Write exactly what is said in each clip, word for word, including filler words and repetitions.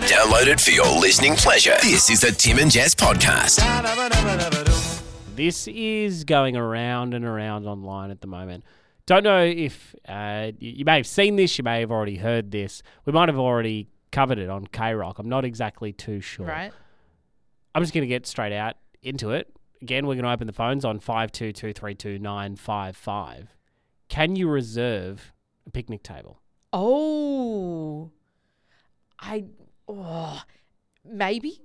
Download it for your listening pleasure. This is the Tim and Jess podcast. This is going around and around online at the moment. Don't know if uh, you, you may have seen this, you may have already heard this. We might have already covered it on K-Rock. I'm not exactly too sure. Right. I'm just going to get straight out into it. Again, we're going to open the phones on five two two three two nine five five. Can you reserve a picnic table? Oh, I, oh, maybe.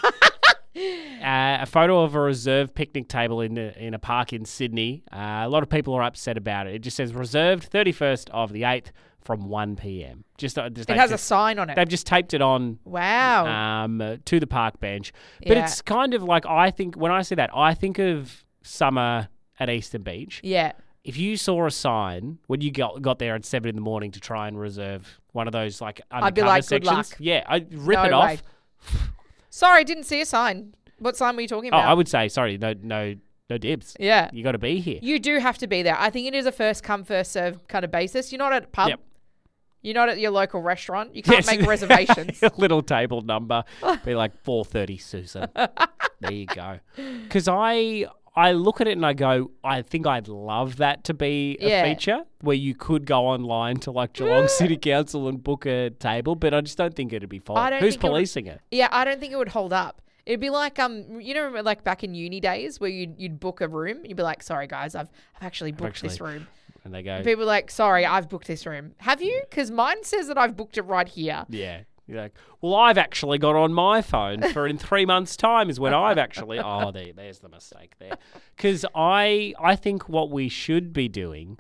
Uh, a photo of a reserved picnic table in a, in a park in Sydney. Uh, a lot of people are upset about it. It just says reserved thirty-first of the eighth from one p.m. Just, uh, just It has just, a sign on it. They've just taped it on Wow. um, uh, to the park bench. But Yeah. it's kind of like, I think, when I see that, I think of summer at Eastern Beach. Yeah. If you saw a sign when you got got there at seven in the morning to try and reserve one of those like undercover I'd be like, good sections, luck. yeah, I'd rip No it way. off. Sorry, didn't see a sign. What sign were you talking Oh, about? I would say sorry, no, no, no dibs. Yeah. You got to be here. You do have to be there. I think it is a first come, first serve kind of basis. You're not at a pub. Yep. You're not at your local restaurant. You can't Yes. make reservations. A little table number, be like four thirty, Susan. There you go. Because I I look at it and I go, I think I'd love that to be a Yeah. feature where you could go online to like Geelong City Council and book a table, but I just don't think it'd be I followed. don't Who's think it would- policing it? Yeah, I don't think it would hold up. It'd be like um, you know, like back in uni days where you'd you'd book a room. You'd be like, "Sorry guys, I've I've actually booked this actually- room." And they go, And people are like, "Sorry, I've booked this room. Have you? Because mine says that I've booked it right here." yeah. You're like, well, I've actually got on my phone for in three months' time is when I've actually. Oh, there, there's the mistake there. Because I, I think what we should be doing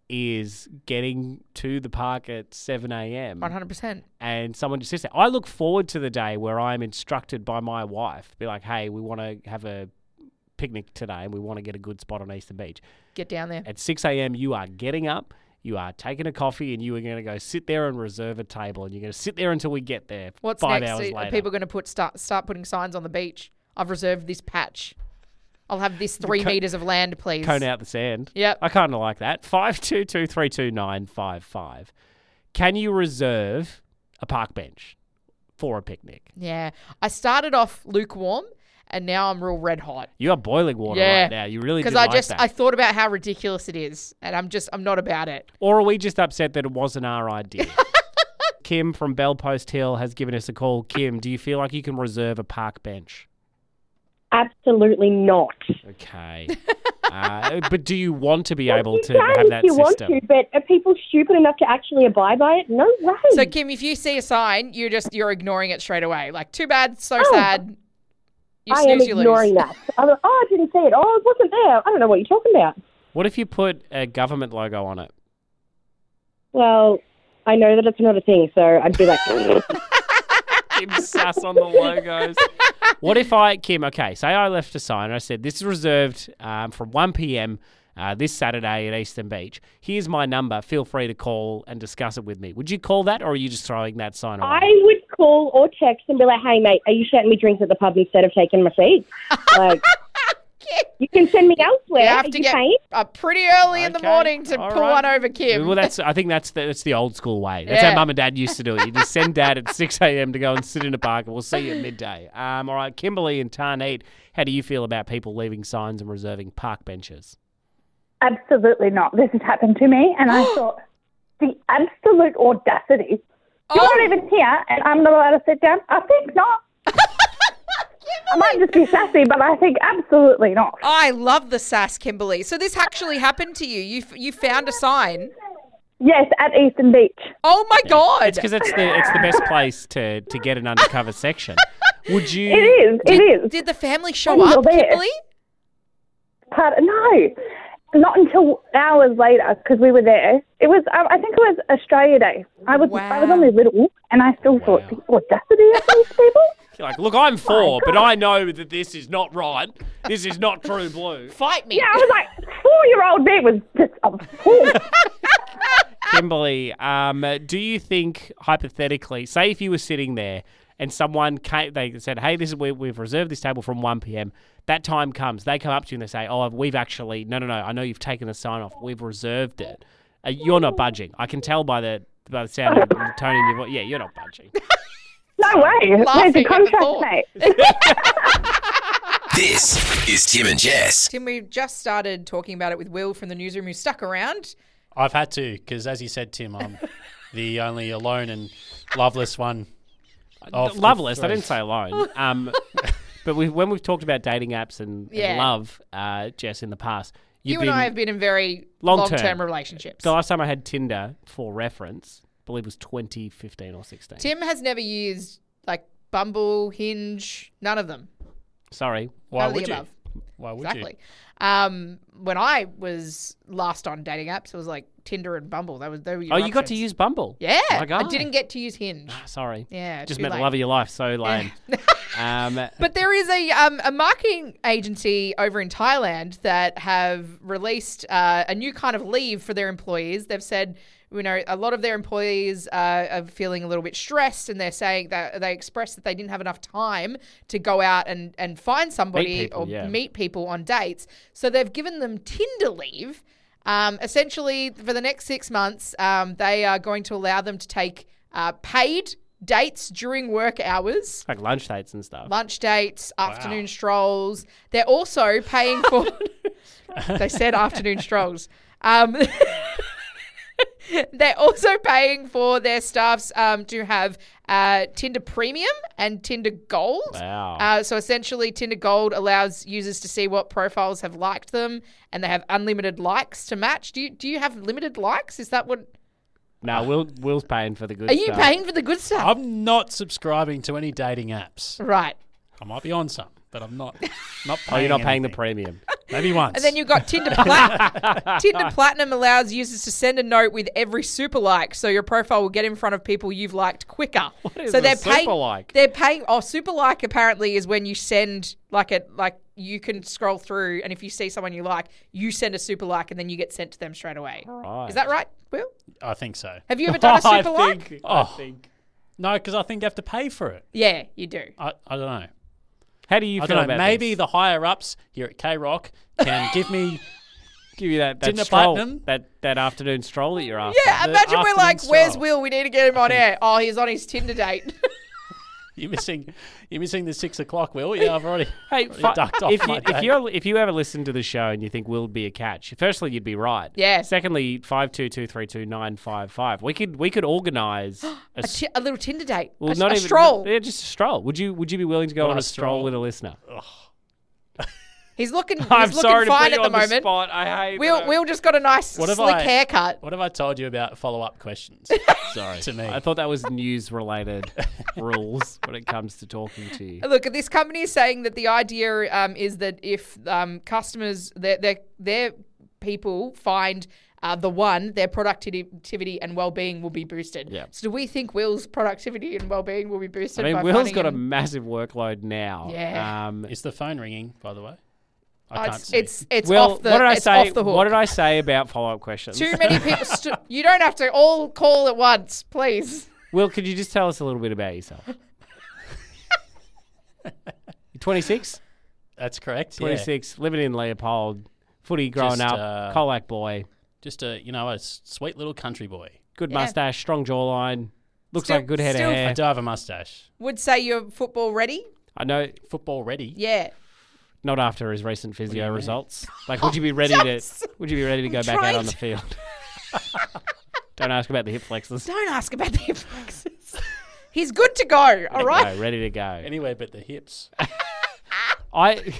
is getting to the park at seven a.m. One hundred percent. and someone just sits there. I look forward to the day where I'm instructed by my wife, be like, hey, we want to have a picnic today and we want to get a good spot on Eastern Beach. Get down there. At six a.m., you are getting up, you are taking a coffee, and you are going to go sit there and reserve a table. And you're going to sit there until we get there What's five next? hours Are later. people going to put start start putting signs on the beach? I've reserved this patch. I'll have this three co- meters of land, please. Cone out the sand. Yep. I kind of like that. five two two three two nine five five. Can you reserve a park bench for a picnic? Yeah. I started off lukewarm, and now I'm real red hot. You are boiling water Yeah. right now. You really Because did I like just that. I thought about how ridiculous it is, and I'm just I'm not about it. Or are we just upset that it wasn't our idea? Kim from Bell Post Hill has given us a call. Kim, do you feel like you can reserve a park bench? Absolutely not. Okay. uh, but do you want to be Well, able you to can have if that you system? want to, but are people stupid enough to actually abide by it? No way. So Kim, if you see a sign, you're just you're ignoring it straight away. Like, too bad, so Oh, sad. You I am snooze, you ignoring lose. that. I'm like, oh, I didn't see it. Oh, it wasn't there. I don't know what you're talking about. What if you put a government logo on it? Well, I know that it's not a thing, so I'd be like, Kim sass on the logos. What if I, Kim, okay, say I left a sign and I said, this is reserved um, from one p.m. Uh, this Saturday at Eastern Beach. Here's my number. Feel free to call and discuss it with me. Would you call that, or are you just throwing that sign away? I would call or text and be like, hey, mate, are you shouting me drinks at the pub instead of taking my seat? Like, you can send me elsewhere. You have Are to you get paying? up pretty early in the Okay, morning to all pull right. one over Kim. Well, that's. I think that's the, that's the old school way. That's Yeah. how mum and dad used to do it. You just send dad at six a.m. to go and sit in a park, and we'll see you at midday. Um, all right, Kimberly and Tarneet, how do you feel about people leaving signs and reserving park benches? Absolutely not. This has happened to me, and I thought, the absolute audacity. You're Oh. not even here, and I'm not allowed to sit down? I think not. I might just be sassy, but I think absolutely not. I love the sass, Kimberly. So this actually happened to you. You f- you found a sign. Yes, at Eastern Beach. Oh my god! It's because it's the it's the best place to, to get an undercover section. Would you? It is. It is. Did the family show And you're up, there. Kimberly? Part, no, not until hours later because we were there. It was, I I think it was Australia Day. I was, I was Wow. only little, and I still thought Wow. the audacity of these people. You're like, look, I'm four, but I know that this is not right. This is not true blue. Fight me. Yeah, I was like, four-year-old me was just appalled. Kimberly, um, do you think, hypothetically, say if you were sitting there and someone came, they said, hey, this is we, we've reserved this table from one p.m. That time comes, they come up to you and they say, oh, we've actually, no, no, no, I know you've taken the sign off. We've reserved it. Uh, you're not budging. I can tell by the by the sound of the tone in your voice. Yeah, you're not budging. No way. Where's Laughing the at the contract, thought. mate? This is Tim and Jess. Tim, we just started talking about it with Will from the newsroom who stuck around. I've had to, because as you said, Tim, I'm the only alone and loveless one. Of the Loveless. I three. didn't say alone. Um, but we, when we've talked about dating apps and, and Yeah. love, uh, Jess, in the past, you've You been, and I have been in very long-term. long-term relationships. The last time I had Tinder for reference, I believe it was twenty fifteen or sixteen. Tim has never used like Bumble, Hinge, none of them. Sorry. Why None of would the you? above. Why would Exactly. you? Um, when I was last on dating apps, it was like Tinder and Bumble. That was, they were your Oh, you got to options. use Bumble? Yeah. My God. I didn't get to use Hinge. Sorry. Yeah, Just too met late. the love of your life. So lame. um, But there is a um, a marketing agency over in Thailand that have released uh, a new kind of leave for their employees. They've said, you know, a lot of their employees uh, are feeling a little bit stressed, and they're saying that they expressed that they didn't have enough time to go out and, and find somebody people, or yeah. meet people on dates. So they've given them Tinder leave. Um, essentially, for the next six months, um, they are going to allow them to take uh, paid dates during work hours. like lunch dates and stuff. Lunch dates, afternoon strolls. They're also paying for. They said afternoon strolls. Um, they're also paying for their staffs um, to have uh, Tinder Premium and Tinder Gold. Wow. Uh, so essentially, Tinder Gold allows users to see what profiles have liked them, and they have unlimited likes to match. Do you do you have limited likes? Is that what? No, Will, Will's paying for the good Are you stuff. paying for the good stuff? I'm not subscribing to any dating apps. Right. I might be on some, but I'm not. Not Oh, paying you're not paying the anything. premium. Maybe once. And then you've got Tinder Platinum. Tinder Platinum allows users to send a note with every super like, so your profile will get in front of people you've liked quicker. is so a they're super paying. like? They're paying. Oh, super like apparently is when you send like a like you can scroll through, and if you see someone you like, you send a super like, and then you get sent to them straight away. Right. Is that right, Will? I think so. Have you ever done a I super like? think, Oh. I think. No, because I think you have to pay for it. Yeah, you do. I, I don't know. How do you I feel don't know. about Maybe this? the higher ups here at K Rock can give me. Give you that, that Tinder stroll, Platinum? that, that afternoon stroll that you're after. Yeah, The imagine we're afternoon like, "Where's stroll." Will? We need to get him on air." Oh, he's on his Tinder date. You're missing. You're missing the six o'clock. Will? Yeah, I've already. Hey, already fu- ducked off if my you day. if you if you ever listen to the show and you think Will be a catch, firstly you'd be right. Yeah. Secondly, five two two three two nine five five. We could we could organise a, a, s- ti- a little Tinder date. well, a, not a even stroll. Yeah, just a stroll. Would you would you be willing to go What on a a stroll stroll. with a listener? He's looking. He's I'm looking sorry to fine put you at the on moment. spot. I hate. Will that. Will just got a nice What have slick I- haircut. What have I told you about follow up questions? Sorry to me. I thought that was news related rules when it comes to talking to you. Look, this company is saying that the idea um, is that if um, customers, their their their people find uh, the one, their productivity and well-being will be boosted. Yeah. So do we think Will's productivity and well-being will be boosted? I mean, by Will's finding got a him- massive workload now. Yeah. Um, Is the phone ringing? By the way, Oh, I can't it's, see. it's it's well, off the what did I it's say? off the hook. What did I say about follow up questions? Too many people. St- you don't have to all call at once, please. Will, could you just tell us a little bit about yourself? You're twenty-six? That's correct. Yeah. twenty-six, living in Leopold, footy growing Just, up, uh, Colac boy, Just a you know a s- sweet little country boy. good Yeah. mustache, strong jawline, looks Still- like a good head still- of I hair. do have a mustache. Would say you're football ready. I know, Football ready. Yeah. not after his recent do you physio mean? results. Like, would you be ready Just- to? Would you be ready to go back out trying on the to- field? Don't ask about the hip flexors. Don't ask about the hip flexors. He's good to go. All right. Go, ready to go. Anywhere but the hips. I.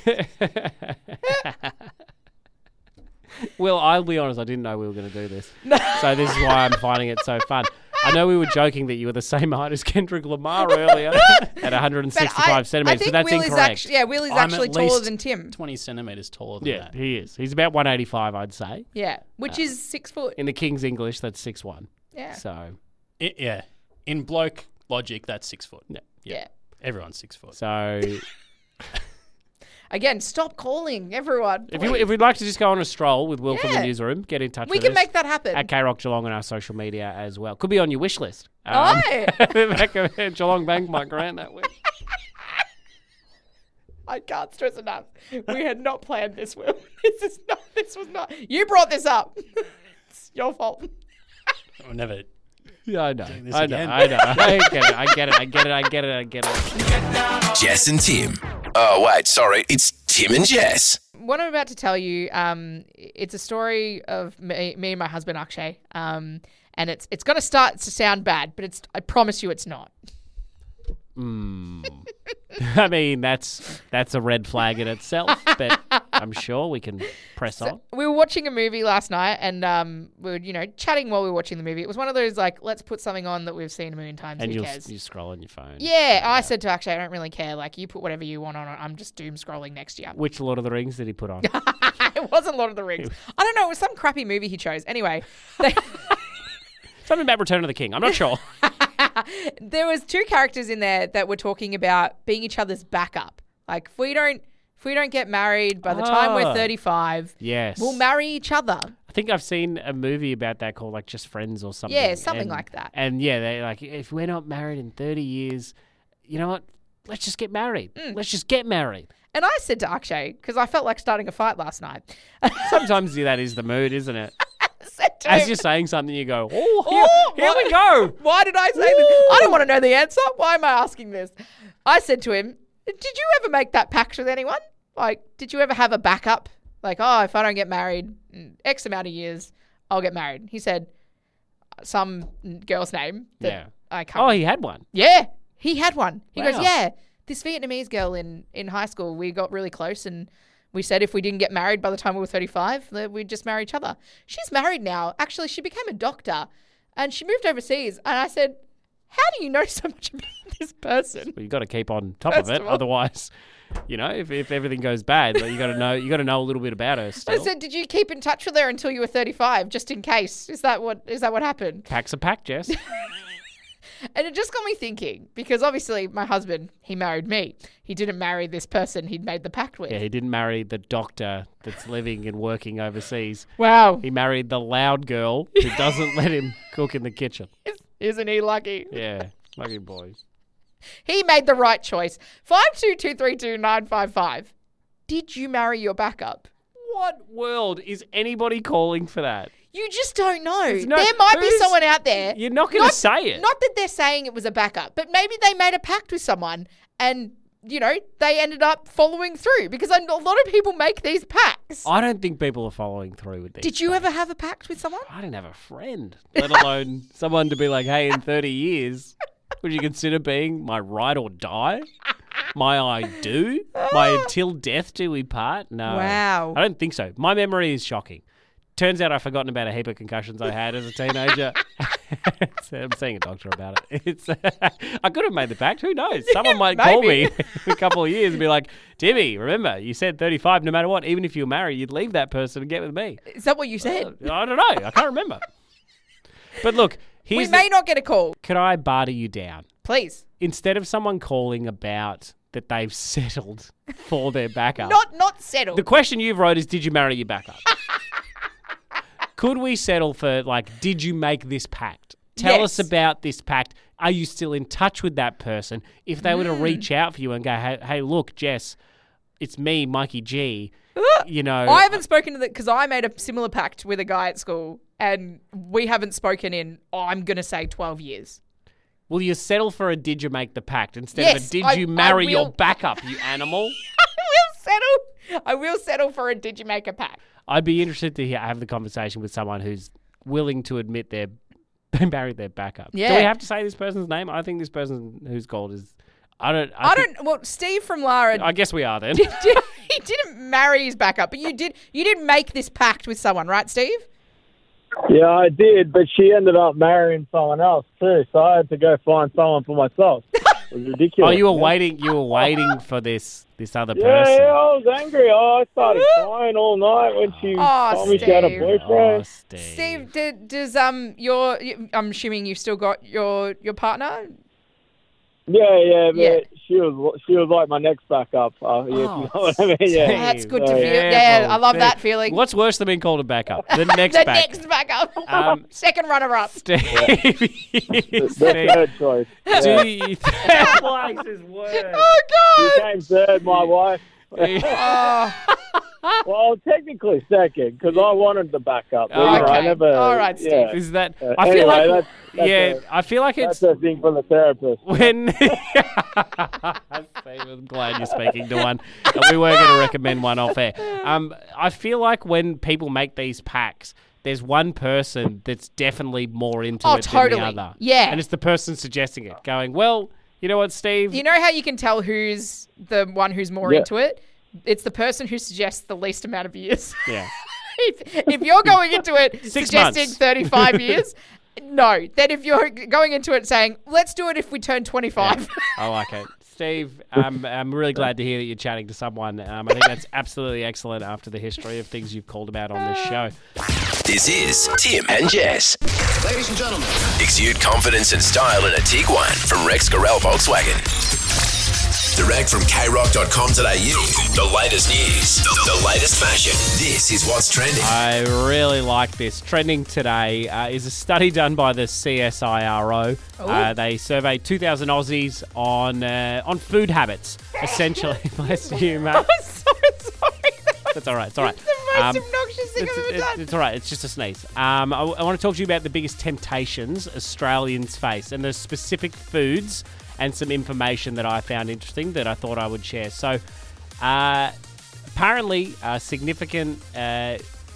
Well, I'll be honest. I didn't know we were going to do this, so this is why I'm finding it so fun. I know we were joking that you were the same height as Kendrick Lamar earlier at one hundred But sixty-five I, centimeters, I think but that's Will incorrect. is actually yeah, Will is I'm actually at taller least than Tim. Twenty centimeters taller than Yeah, that. he is. He's about one eighty-five, I'd say. Yeah, which is six foot. In the King's English, that's six one. Yeah. So, I- yeah. In bloke logic, that's six foot. yeah. Yeah. Everyone's six foot. So, Again, stop calling everyone. if you if we'd like to just go on a stroll with Will from the Yeah. newsroom, get in touch we with can us. make that happen. At K Rock Geelong on our social media as well. Could be on your wish list. Um, Oh. back of Geelong Bank might grant that week. I can't stress enough. We had not planned this, Will. This is not. This was not. You brought this up. It's your fault. We'll never Yeah, I know. this I know. again. I know. I get it. I get it. I get it. I get it. I get it. Jess and Tim. Oh, wait, sorry. It's Tim and Jess. What I'm about to tell you, um, it's a story of me, me and my husband Akshay, um, and it's it's going to start to sound bad, but it's I promise you it's not. I mean, that's that's a red flag in itself, but I'm sure we can press on. We were watching a movie last night, and um, we were you know chatting while we were watching the movie. It was one of those like, let's put something on that we've seen a million times. And Who you'll cares? you scroll on your phone. Yeah, I said to Akshay, I don't really care. Like, you put whatever you want on. I'm just doom scrolling next year. Which Lord of the Rings did he put on? It wasn't Lord of the Rings. I don't know. It was some crappy movie he chose. Anyway, they, Something about Return of the King. I'm not sure. there was two characters in there that were talking about being each other's backup. Like, if we don't, if we don't get married by the time we're Ah. thirty-five, Yes. we'll marry each other. I think I've seen a movie about that called like Just Friends or something. Yeah, something and- like that. And yeah, they like if we're not married in thirty years, you know what? Let's just get married. Mm. Let's just get married. And I said to Akshay, because I felt like starting a fight last night. Sometimes that is the mood, isn't it? I said to As him, you're saying something, you go, "Oh, here, Oh, here we what- go." Why did I say this? I don't want to know the answer. Why am I asking this? I said to him, did you ever make that pact with anyone? Like, did you ever have a backup? Like, oh, if I don't get married in X amount of years, I'll get married. He said some girl's name. That Yeah. I can't. Oh, he had one. Yeah, he had one. He goes, Wow. yeah, this Vietnamese girl in, in high school, we got really close and we said if we didn't get married by the time we were thirty-five, that we'd just marry each other. She's married now. Actually, she became a doctor and she moved overseas. And I said, how do you know so much about this person? But you got to keep on top First of it, of all- otherwise, you know, if, if everything goes bad, like, you got to know. You got to know a little bit about her. I Still, said, did you keep in touch with her until you were thirty-five, just in case? Is that what is that what happened? pack's a pack, Jess. And it just got me thinking, because obviously my husband, he married me. He didn't marry this person he'd made the pact with. Yeah, he didn't marry the doctor that's living and working overseas. Wow. He married the loud girl who doesn't let him cook in the kitchen. Isn't he lucky? Yeah, lucky boy. He made the right choice. five two two three two nine five five. Did you marry your backup? What world is anybody calling for that? You just don't know. no- there might be who's- someone out there. You're not going to Not- say it. Not that they're saying it was a backup, but maybe they made a pact with someone and, you know, they ended up following through because a lot of people make these pacts. I don't think people are following through with this. Did you ever have a pact with someone? I didn't have a friend, let alone someone to be like, hey, in thirty years, would you consider being my ride or die? My I do? My until death do we part? No. Wow. I don't think so. My memory is shocking. Turns out I've forgotten about a heap of concussions I had as a teenager. I'm seeing a doctor about it. It's I could have made the pact. Who knows? Someone might call me maybe. in a couple of years and be like, Timmy, remember, you said thirty-five, no matter what, even if you were married, you'd leave that person and get with me. Is that what you said? Uh, I don't know. I can't remember. But look, we here's may the, not get a call. could I barter you down? Please. Instead of someone calling about that they've settled for their backup. Not not settled. The question you've wrote is, did you marry your backup? Could we settle for, like, did you make this pact? Tell us Yes. about this pact. Are you still in touch with that person? If they were to reach out for you and go, hey, hey look, Jess, it's me, Mikey G. You know, I haven't spoken to the because I made a similar pact with a guy at school, and we haven't spoken in. Oh, I'm gonna say twelve years. will you settle for a did you make the pact instead of Yes, a did I- you I marry your will. backup, you animal? I will settle. I will settle for a. Did you make a pact? I'd be interested to hear, have the conversation with someone who's willing to admit they're they married their backup. Do Yeah. we have to say this person's name? I think this person who's called is. I don't. I, I think- don't. Well, Steve from Lara. I guess we are then. did, he didn't marry his backup, but you did. You did make this pact with someone, right, Steve? Yeah, I did, but she ended up marrying someone else too, so I had to go find someone for myself. It was ridiculous. Oh, you were man. waiting. You were waiting for this this other Yeah, person. yeah, I was angry. Oh, I started crying all night when she Oh, told me she had a Steve. boyfriend. Oh, Steve. Steve, did, does um your? I'm assuming you've still got your your partner. Yeah, yeah, but Yeah. she was she was like my next backup. Uh, yeah, if you know what I mean? Yeah. Steve. That's good to So- feel. Yeah, I love that feeling. What's worse than being called a backup? The next the back. next backup. Um, Second runner-up. Steve. The Steve. third choice. Yeah. Do you place is worse. Oh She God. came third, my wife. Oh. Well, technically second because I wanted the backup. But, you know, Okay. I never. All right, Steve. yeah. Is that? Uh, I feel anyway, like. that's- that's yeah, a- I feel like it's That's a thing for the therapist. when. Steve, I'm glad you're speaking to one. And we were going to recommend one off air. Um, I feel like when people make these packs, there's one person that's definitely more into Oh, it totally. than the other. Yeah. And it's the person suggesting it, going, well, you know what, Steve? You know how you can tell who's the one who's more Yeah. into it? It's the person who suggests the least amount of years. yeah. if, if you're going into it Six suggesting months. thirty-five years, no. Then if you're going into it saying, let's do it if we turn twenty-five. I like it. Steve, um, I'm really glad to hear that you're chatting to someone. Um, I think that's absolutely excellent after the history of things you've called about on this show. This is Tim and Jess. Ladies and gentlemen. Exude confidence and style in a Tiguan from Rex Gorell Volkswagen. Direct from k rock dot com dot a u. The latest news, the latest fashion. This is what's trending. I really like this. Trending today uh, is a study done by the C S I R O. Uh, they surveyed two thousand Aussies on uh, on food habits. Essentially, bless you, mate. I'm so sorry. That's all right. It's all right. It's the most Um, obnoxious thing It's, I've ever it's, done. it's all right. It's just a sneeze. Um, I, I want to talk to you about the biggest temptations Australians face and the specific foods and some information that I found interesting that I thought I would share. So, uh, apparently, uh, significant uh,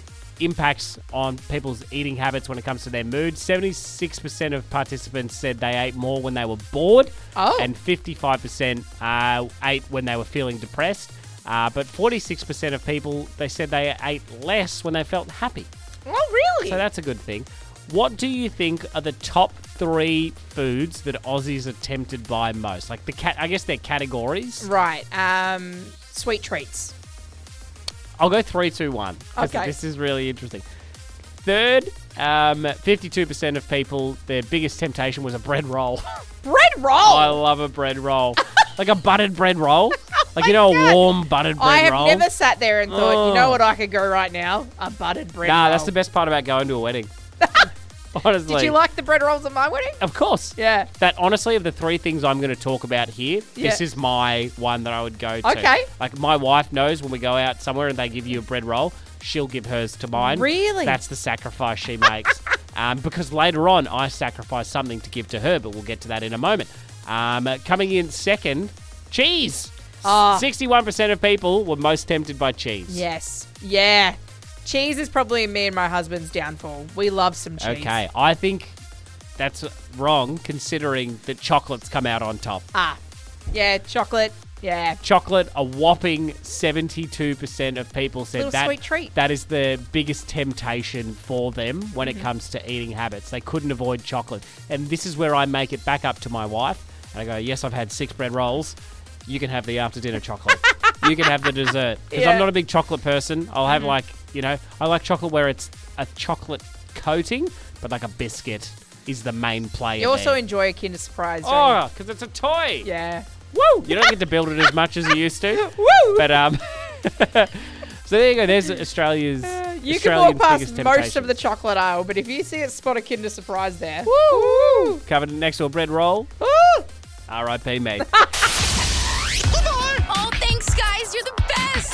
impacts on people's eating habits when it comes to their mood. seventy-six percent of participants said they ate more when they were bored, Oh. and fifty-five percent uh, ate when they were feeling depressed. Uh, but forty-six percent of people, they said they ate less when they felt happy. Oh, really? So that's a good thing. What do you think are the top three foods that Aussies are tempted by most? Like the cat, I guess they're categories. right. Um, sweet treats. I'll go three, two, one. 'cause Okay. This is really interesting. Third, um, fifty-two percent of people, their biggest temptation was a bread roll. Bread roll. I love a bread roll. Like a buttered bread roll. Like, you know, God. a warm buttered bread I have roll. never sat there and thought, you know Oh. what I could go right now? A buttered bread Nah, roll. that's the best part about going to a wedding. Honestly. Did you like the bread rolls at my wedding? Of course. Yeah. That honestly, of the three things I'm going to talk about here, this Yeah. is my one that I would go to. Okay. Like my wife knows when we go out somewhere and they give you a bread roll, she'll give hers to mine. Really? That's the sacrifice she makes. um, because later on, I sacrifice something to give to her, but we'll get to that in a moment. Um, coming in second, cheese. Ah. sixty-one percent of people were most tempted by cheese. Yes. Yeah. Cheese is probably me and my husband's downfall. We love some cheese. Okay, I think that's wrong considering that chocolates come out on top. Ah. Yeah, chocolate. Yeah. Chocolate, a whopping seventy-two percent of people said Little that sweet treat. that is the biggest temptation for them when Mm-hmm. it comes to eating habits. They couldn't avoid chocolate. And this is where I make it back up to my wife. And I go, yes, I've had six bread rolls. You can have the after dinner chocolate. You can have the dessert. Because Yeah. I'm not a big chocolate person. I'll have Mhm. like, you know, I like chocolate where it's a chocolate coating, but like a biscuit is the main player. You also there. enjoy a Kinder Surprise, don't Oh, because it's a toy. you? Yeah. Woo! You don't get to build it as much as you used to. Woo! But um, so there you go. There's Australia's. Uh, you can Australians' walk past biggest most of the temptations. chocolate aisle, but if you see it, spot a Kinder Surprise there. Woo! Covered next to a bread roll. Woo! R I P me. Oh, thanks, guys. You're the best.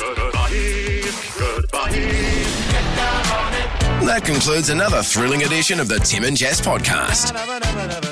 That concludes another thrilling edition of the Tim and Jess podcast.